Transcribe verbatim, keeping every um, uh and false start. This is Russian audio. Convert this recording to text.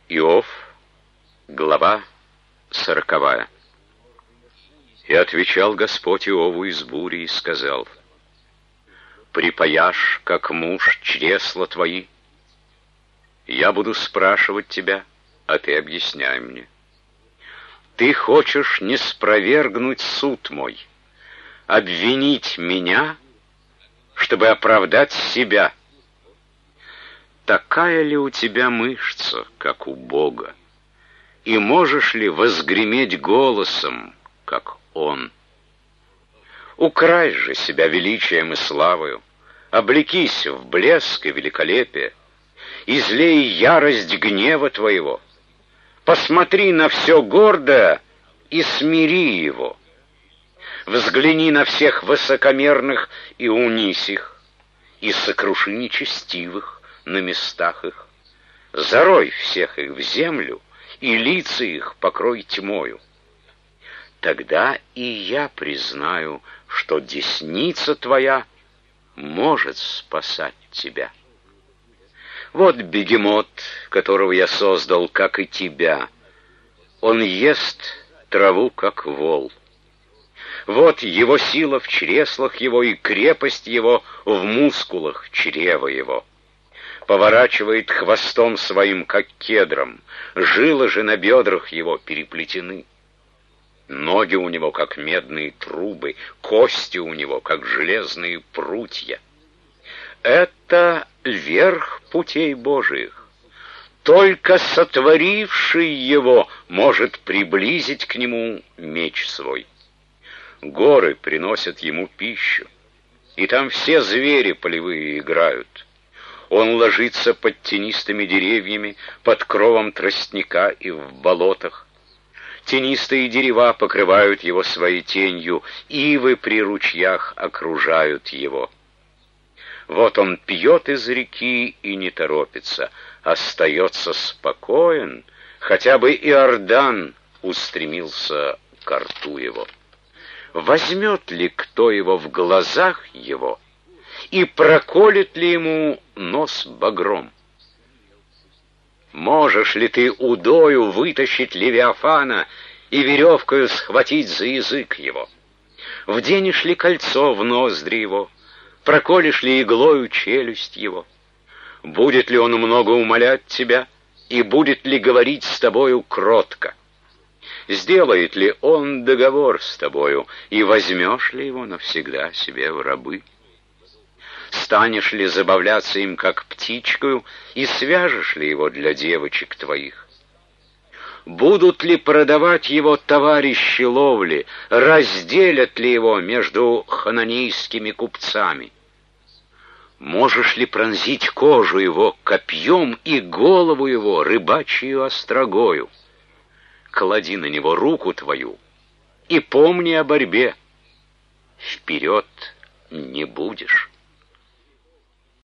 Иов, глава сороковая. И отвечал Господь Иову из бури и сказал: «Припаяшь, как муж, чресла твои. Я буду спрашивать тебя, а ты объясняй мне. Ты хочешь не спровергнуть суд мой, обвинить меня, чтобы оправдать себя. Такая ли у тебя мышца, как у Бога? И можешь ли возгреметь голосом, как Он? Укрась же себя величием и славою, облекись в блеск и великолепие, излей ярость гнева твоего, посмотри на все гордое и смири его. Взгляни на всех высокомерных и унись их, и сокруши нечестивых на местах их. Зарой всех их в землю, и лица их покрой тьмою. Тогда и я признаю, что десница твоя может спасать тебя. Вот бегемот, которого я создал, как и тебя. Он ест траву, как вол. Вот его сила в чреслах его и крепость его в мускулах чрева его. Поворачивает хвостом своим, как кедром, жилы же на бедрах его переплетены. Ноги у него, как медные трубы, кости у него, как железные прутья. Это верх путей Божиих. Только сотворивший его может приблизить к нему меч свой. Горы приносят ему пищу, и там все звери полевые играют. Он ложится под тенистыми деревьями, под кровом тростника и в болотах. Тенистые дерева покрывают его своей тенью, ивы при ручьях окружают его. Вот он пьет из реки и не торопится, остается спокоен, хотя бы Иордан устремился к рту его. Возьмет ли кто его в глазах его, и проколет ли ему нос багром? Можешь ли ты удою вытащить Левиафана и веревкою схватить за язык его? Вденешь ли кольцо в ноздри его? Проколешь ли иглою челюсть его? Будет ли он много умолять тебя, и будет ли говорить с тобою кротко? Сделает ли он договор с тобою, и возьмешь ли его навсегда себе в рабы? Станешь ли забавляться им, как птичкою, и свяжешь ли его для девочек твоих? Будут ли продавать его товарищи ловли, разделят ли его между хананейскими купцами? Можешь ли пронзить кожу его копьем и голову его рыбачью острогою? Клади на него руку твою и помни о борьбе. Вперед не будешь.